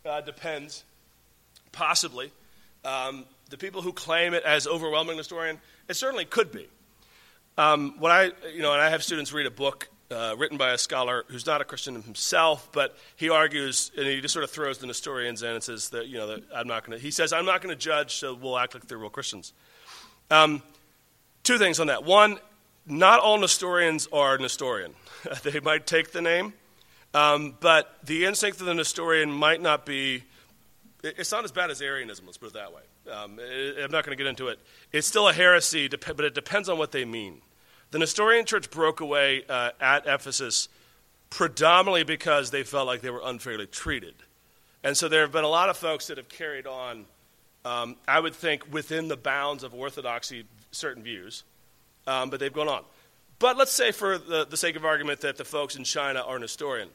depends, possibly. The people who claim it as overwhelming Nestorian, it certainly could be. And I have students read a book written by a scholar who's not a Christian himself, but he argues, and he just sort of throws the Nestorians in and says that, that I'm not going to judge, so we'll act like they're real Christians. Two things on that. One, not all Nestorians are Nestorian. They might take the name, but the instinct of the Nestorian might not be, it's not as bad as Arianism, let's put it that way. I'm not going to get into it. It's still a heresy, but it depends on what they mean. The Nestorian church broke away at Ephesus predominantly because they felt like they were unfairly treated. And so there have been a lot of folks that have carried on, I would think, within the bounds of orthodoxy, certain views, but they've gone on. But let's say, for the sake of argument, that the folks in China are Nestorian,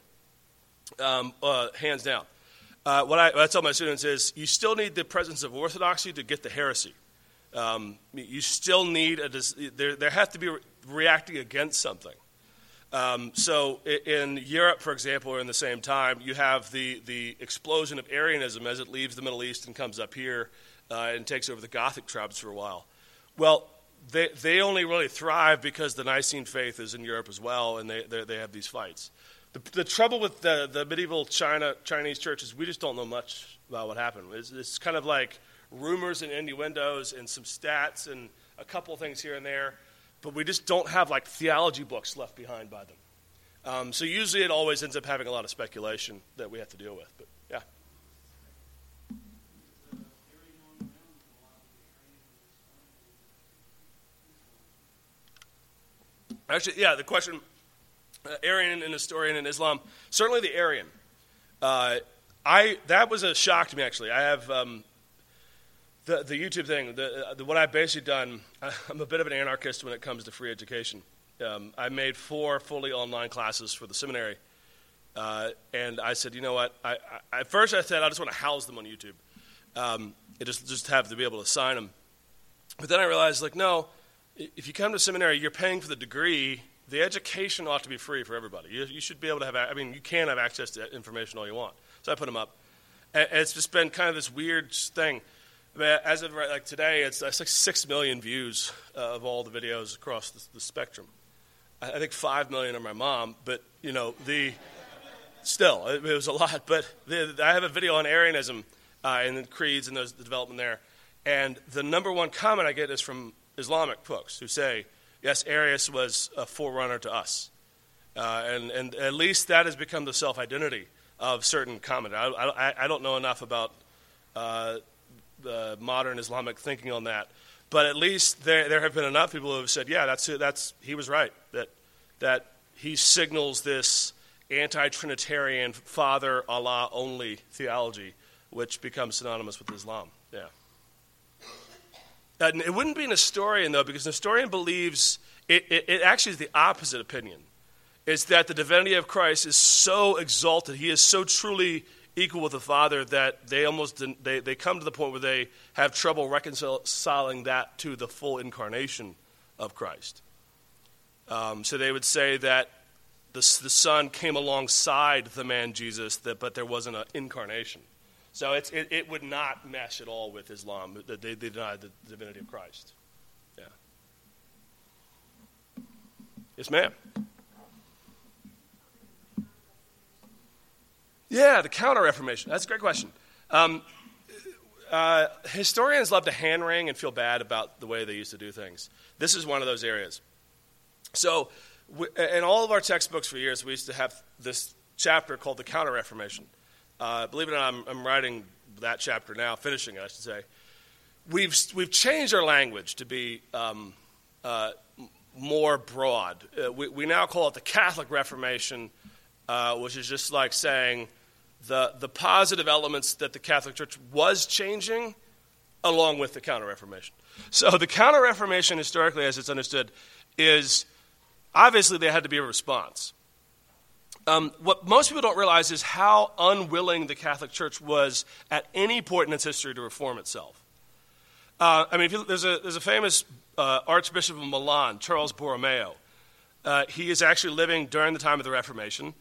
hands down. What I tell my students is, you still need the presence of orthodoxy to get the heresy. You still need there have to be reacting against something. So in Europe, for example, or in the same time, you have the explosion of Arianism as it leaves the Middle East and comes up here and takes over the Gothic tribes for a while. Well, they only really thrive because the Nicene faith is in Europe as well, and they have these fights. The trouble with the medieval Chinese church is we just don't know much about what happened. It's kind of like rumors and innuendos and some stats and a couple things here and there, but we just don't have like theology books left behind by them. So usually it always ends up having a lot of speculation that we have to deal with. But yeah. Actually, yeah, the question, Arian and Nestorian in Islam, certainly the Arian. That was a shock to me, actually. I have the YouTube thing, what I've basically done, I'm a bit of an anarchist when it comes to free education. I made 4 fully online classes for the seminary, and I said, you know what, at first I said I just want to house them on YouTube, and just have to be able to assign them. But then I realized, no, if you come to seminary, you're paying for the degree. The education ought to be free for everybody. You should be able to have, you can have access to information all you want. So I put them up. And it's just been kind of this weird thing. As of today, it's like 6 million views of all the videos across the spectrum. I think 5 million are my mom, but, still, it was a lot. But I have a video on Arianism and the creeds and the development there. And the number one comment I get is from Islamic folks who say, yes, Arius was a forerunner to us. And at least that has become the self-identity of certain commenters. I don't know enough about the modern Islamic thinking on that, but at least there have been enough people who have said, yeah, he was right, that he signals this anti-Trinitarian Father, Allah only theology, which becomes synonymous with Islam. Yeah. It wouldn't be Nestorian, though, because Nestorian believes, it actually is the opposite opinion. It's that the divinity of Christ is so exalted, he is so truly equal with the Father that they come to the point where they have trouble reconciling that to the full incarnation of Christ. So they would say that the Son came alongside the man Jesus, but there wasn't an incarnation. So it would not mesh at all with Islam. They deny the divinity of Christ. Yeah. Yes, ma'am. Yeah, the Counter-Reformation. That's a great question. Historians love to hand-wring and feel bad about the way they used to do things. This is one of those areas. So in all of our textbooks for years, we used to have this chapter called the Counter-Reformation. Believe it or not, I'm writing that chapter now, finishing it, I should say. We've changed our language to be more broad. We now call it the Catholic Reformation, which is just like saying the positive elements that the Catholic Church was changing along with the Counter-Reformation. So the Counter-Reformation, historically, as it's understood, is obviously there had to be a response. What most people don't realize is how unwilling the Catholic Church was at any point in its history to reform itself. There's a famous Archbishop of Milan, Charles Borromeo. He is actually living during the time of the Reformation,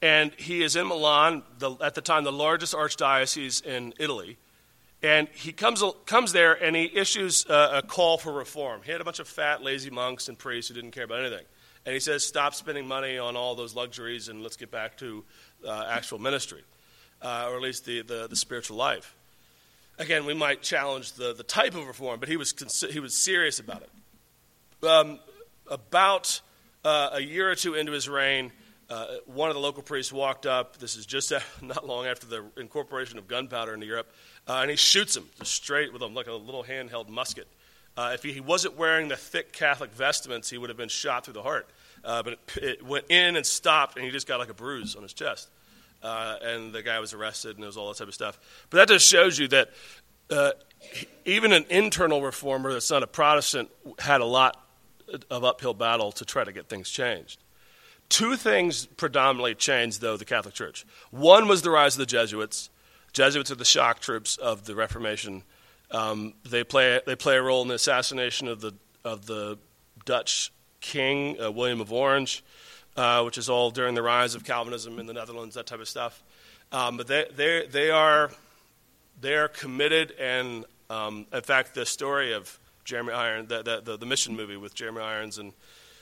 And he is in Milan, at the time the largest archdiocese in Italy. And he comes there and he issues a call for reform. He had a bunch of fat, lazy monks and priests who didn't care about anything. And he says, stop spending money on all those luxuries and let's get back to actual ministry, or at least the spiritual life. Again, we might challenge the type of reform, but he was serious about it. About a year or two into his reign, one of the local priests walked up. This is just not long after the incorporation of gunpowder into Europe, and he shoots him just straight with like a little handheld musket. If he wasn't wearing the thick Catholic vestments, he would have been shot through the heart. But it went in and stopped, and he just got like a bruise on his chest. And the guy was arrested, and there was all that type of stuff. But that just shows you that even an internal reformer that's not a Protestant had a lot of uphill battle to try to get things changed. Two things predominantly changed, though, the Catholic Church. One was the rise of the Jesuits. Jesuits are the shock troops of the Reformation. They play a role in the assassination of the Dutch king, William of Orange, which is all during the rise of Calvinism in the Netherlands, that type of stuff. But they are committed, and in fact, the story of Jeremy Irons, the Mission movie with Jeremy Irons and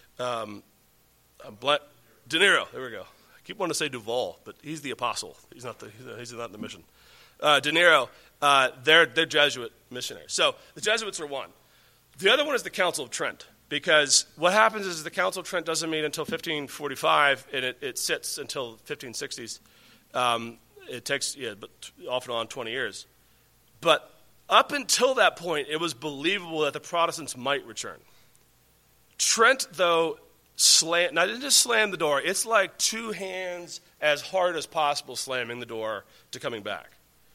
De Niro. There we go. I keep wanting to say Duvall, but he's the apostle. He's not in the mission. De Niro. They're Jesuit missionaries. So the Jesuits are one. The other one is the Council of Trent, because what happens is the Council of Trent doesn't meet until 1545, and it sits until 1560s. It takes, but off and on 20 years. But up until that point, it was believable that the Protestants might return. Trent, though, didn't just slam the door. It's like two hands as hard as possible slamming the door to coming back.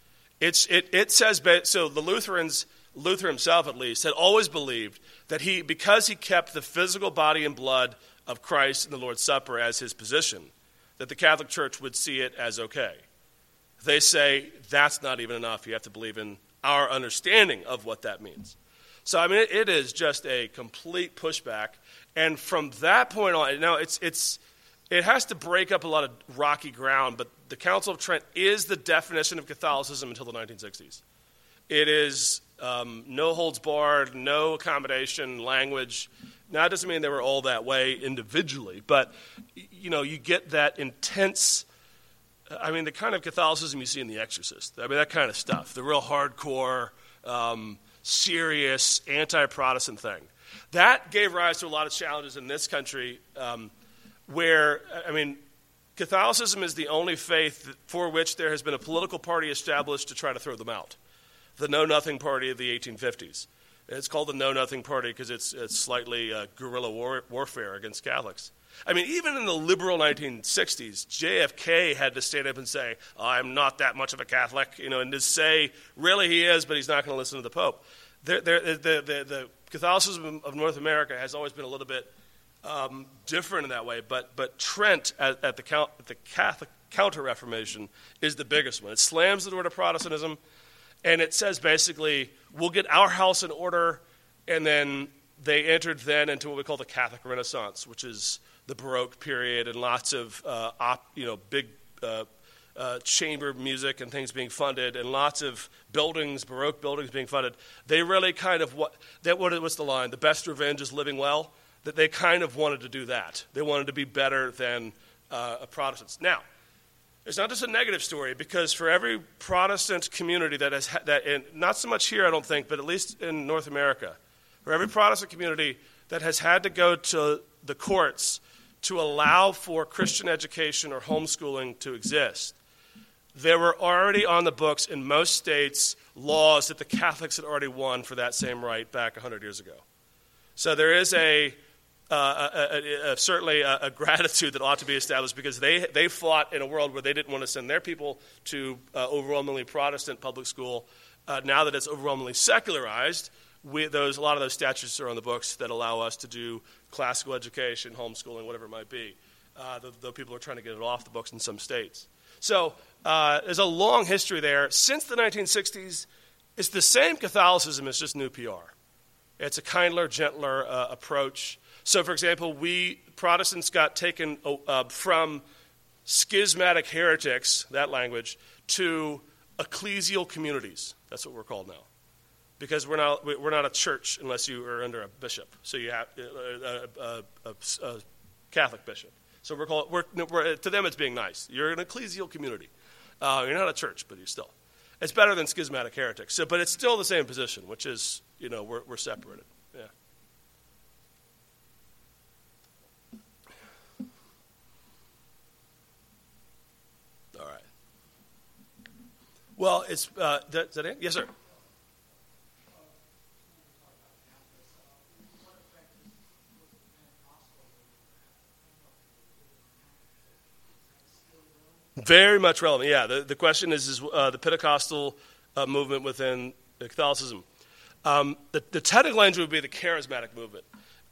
It says, so the Lutherans, Luther himself at least, had always believed that because he kept the physical body and blood of Christ in the Lord's Supper as his position, that the Catholic Church would see it as okay. They say that's not even enough. You have to believe in our understanding of what that means. So, I mean, it is just a complete pushback. And from that point on, now it has to break up a lot of rocky ground, but the Council of Trent is the definition of Catholicism until the 1960s. It is no holds barred, no accommodation, language. Now, that doesn't mean they were all that way individually, but, you get that intense, the kind of Catholicism you see in The Exorcist. That kind of stuff, the real hardcore, serious, anti-Protestant thing. That gave rise to a lot of challenges in this country where, Catholicism is the only faith for which there has been a political party established to try to throw them out. The Know Nothing Party of the 1850s. It's called the Know Nothing Party because it's slightly guerrilla warfare against Catholics. Even in the liberal 1960s, JFK had to stand up and say, I'm not that much of a Catholic, and to say, really he is, but he's not going to listen to the Pope. The Catholicism of North America has always been a little bit different in that way, but Trent at the Catholic Counter-Reformation is the biggest one. It slams the door to Protestantism, and it says basically, we'll get our house in order, and then they entered then into what we call the Catholic Renaissance, which is the Baroque period and lots of big chamber music and things being funded, and lots of buildings, Baroque buildings being funded. They really kind of what's the line? The best revenge is living well. That they kind of wanted to do that. They wanted to be better than Protestants. Now, it's not just a negative story, because for every Protestant community that has and not so much here, I don't think, but at least in North America, for every Protestant community that has had to go to the courts to allow for Christian education or homeschooling to exist, there were already on the books in most states laws that the Catholics had already won for that same right back 100 years ago. So there is certainly a gratitude that ought to be established, because they fought in a world where they didn't want to send their people to overwhelmingly Protestant public school. Now that it's overwhelmingly secularized, a lot of those statutes are on the books that allow us to do classical education, homeschooling, whatever it might be, though people are trying to get it off the books in some states. So there's a long history there. Since the 1960s, it's the same Catholicism, it's just new PR. It's a kinder, gentler approach. So, for example, we Protestants got taken from schismatic heretics, that language, to ecclesial communities. That's what we're called now. Because we're not a church unless you are under a bishop. So you have a Catholic bishop. So to them it's being nice. You're an ecclesial community. You're not a church, but you're still. It's better than schismatic heretics. So, but it's still the same position, which is, we're separated. Yeah. All right. Well, is that it? Yes, sir. Very much relevant. Yeah, the question is the Pentecostal movement within Catholicism. The technical language would be the charismatic movement.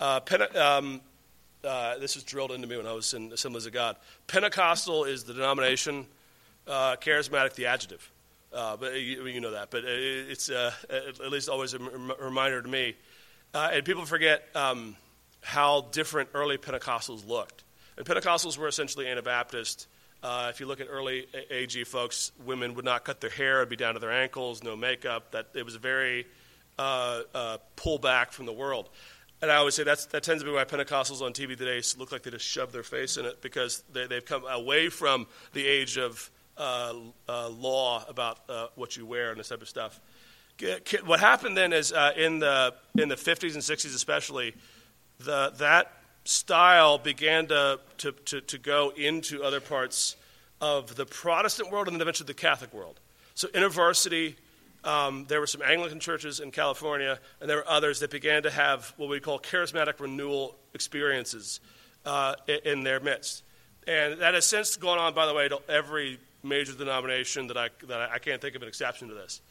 This was drilled into me when I was in Assemblies of God. Pentecostal is the denomination, charismatic the adjective. But you know that. But it's at least always a reminder to me. And people forget how different early Pentecostals looked. And Pentecostals were essentially Anabaptist. If you look at early AG folks, women would not cut their hair; it'd be down to their ankles, no makeup. That it was a very pull back from the world. And I always say that tends to be why Pentecostals on TV today look like they just shove their face in it, because they've come away from the age of law about what you wear and this type of stuff. What happened then is in the 50s and 60s especially, that style began to go into other parts of the Protestant world and then eventually the Catholic world. So InterVarsity, there were some Anglican churches in California, and there were others that began to have what we call charismatic renewal experiences in their midst. And that has since gone on, by the way, to every major denomination that I can't think of an exception to this.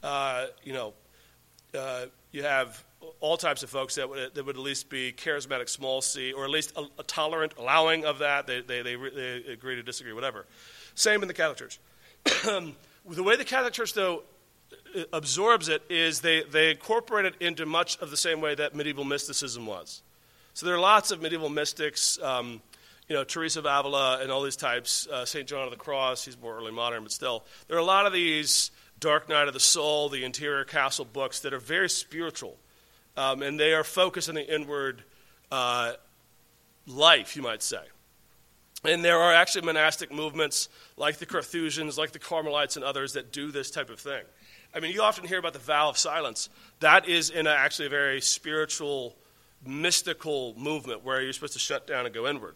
You have all types of folks that would at least be charismatic small c, or at least a tolerant, allowing of that. They agree to disagree, whatever. Same in the Catholic Church. The way the Catholic Church, though, absorbs it is they incorporate it into much of the same way that medieval mysticism was. So there are lots of medieval mystics, Teresa of Avila and all these types, St. John of the Cross, he's more early modern, but still. There are a lot of these Dark Night of the Soul, the Interior Castle books that are very spiritual. And they are focused on the inward life, you might say. And there are actually monastic movements like the Carthusians, like the Carmelites and others that do this type of thing. I mean, you often hear about the vow of silence. That is actually a very spiritual, mystical movement where you're supposed to shut down and go inward.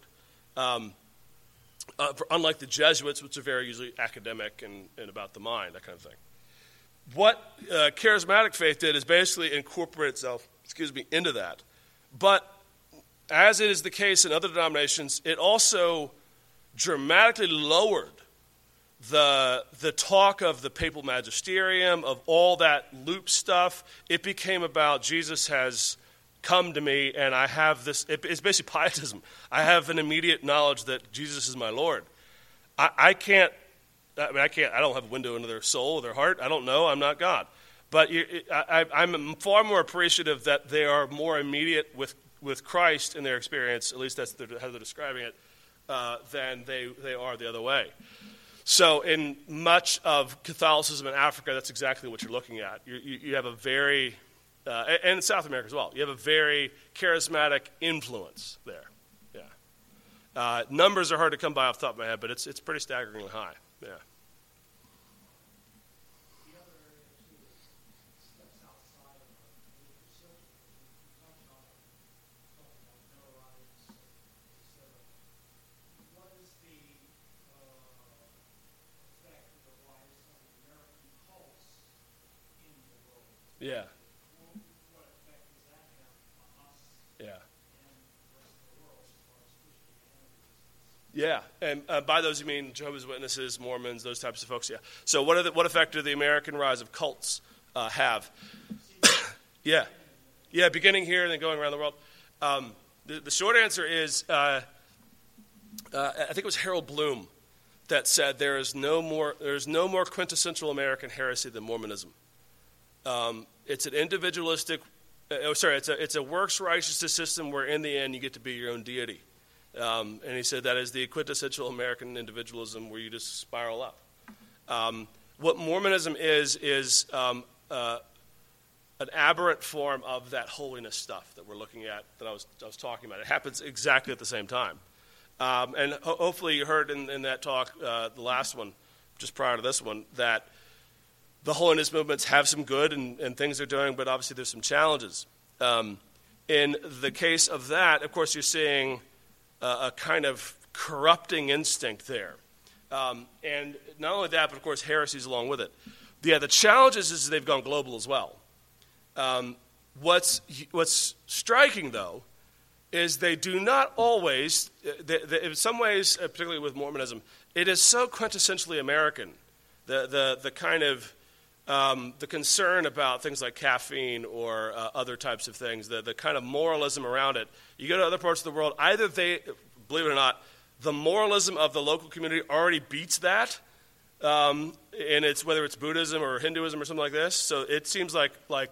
Unlike the Jesuits, which are very usually academic and about the mind, that kind of thing. What charismatic faith did is basically incorporate itself, into that. But as it is the case in other denominations, it also dramatically lowered the talk of the papal magisterium, of all that loop stuff. It became about Jesus has come to me and I have this. It's basically pietism. I have an immediate knowledge that Jesus is my Lord. I don't have a window into their soul or their heart. I don't know. I'm not God. But I'm far more appreciative that they are more immediate with Christ in their experience, at least that's how they're describing it, than they are the other way. So in much of Catholicism in Africa, that's exactly what you're looking at. You have a very, and in South America as well, you have a very charismatic influence there. Yeah. Numbers are hard to come by off the top of my head, but it's pretty staggeringly high. Yeah. Yeah. Yeah. Yeah, and by those you mean Jehovah's Witnesses, Mormons, those types of folks. Yeah. So what effect do the American rise of cults have? Yeah, beginning here and then going around the world. The short answer is, I think it was Harold Bloom that said there's no more quintessential American heresy than Mormonism. It's an individualistic. It's a works righteousness system where in the end you get to be your own deity. And he said that is the quintessential American individualism where you just spiral up. What Mormonism is an aberrant form of that holiness stuff that we're looking at, that I was talking about. It happens exactly at the same time. And hopefully you heard in that talk, the last one, just prior to this one, that the holiness movements have some good and things they're doing, but obviously there's some challenges. In the case of that, of course, you're seeing a kind of corrupting instinct there. And not only that, but of course, heresies along with it. Yeah, the challenge is they've gone global as well. What's striking, though, is they do not always, in some ways, particularly with Mormonism, it is so quintessentially American. The kind of the concern about things like caffeine or other types of things, the kind of moralism around it. You go to other parts of the world, either they, believe it or not, the moralism of the local community already beats that, and it's whether it's Buddhism or Hinduism or something like this. So it seems like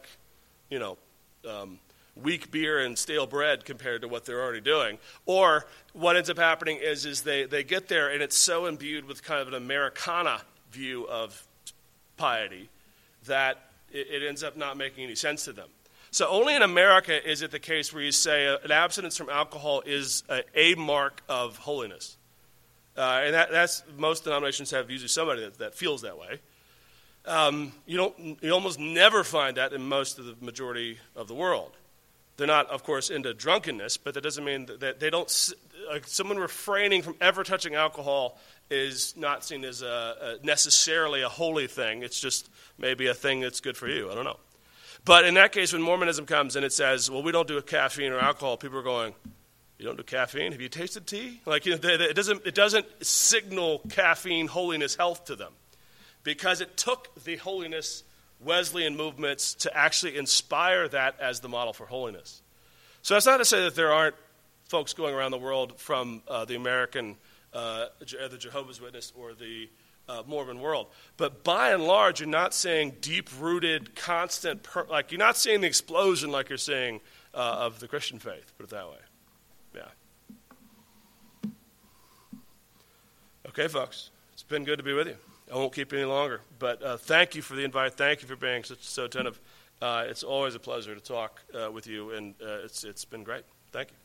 weak beer and stale bread compared to what they're already doing. Or what ends up happening is they get there and it's so imbued with kind of an Americana view of piety that it ends up not making any sense to them. So only in America is it the case where you say an abstinence from alcohol is a mark of holiness. And that's most denominations have usually somebody that feels that way. You almost never find that in most of the majority of the world. They're not, of course, into drunkenness, but that doesn't mean that they don't. Someone refraining from ever touching alcohol is not seen as necessarily a holy thing. It's just maybe a thing that's good for you. I don't know. But in that case, when Mormonism comes and it says, well, we don't do caffeine or alcohol, people are going, you don't do caffeine? Have you tasted tea? Like, it doesn't signal caffeine, holiness, health to them, because it took the holiness Wesleyan movements to actually inspire that as the model for holiness. So that's not to say that there aren't folks going around the world from the American, the Jehovah's Witness or the Mormon world. But by and large, you're not seeing deep-rooted, constant, you're not seeing the explosion like you're seeing of the Christian faith, put it that way. Yeah. Okay, folks. It's been good to be with you. I won't keep you any longer. But thank you for the invite. Thank you for being so attentive. It's always a pleasure to talk with you, and it's been great. Thank you.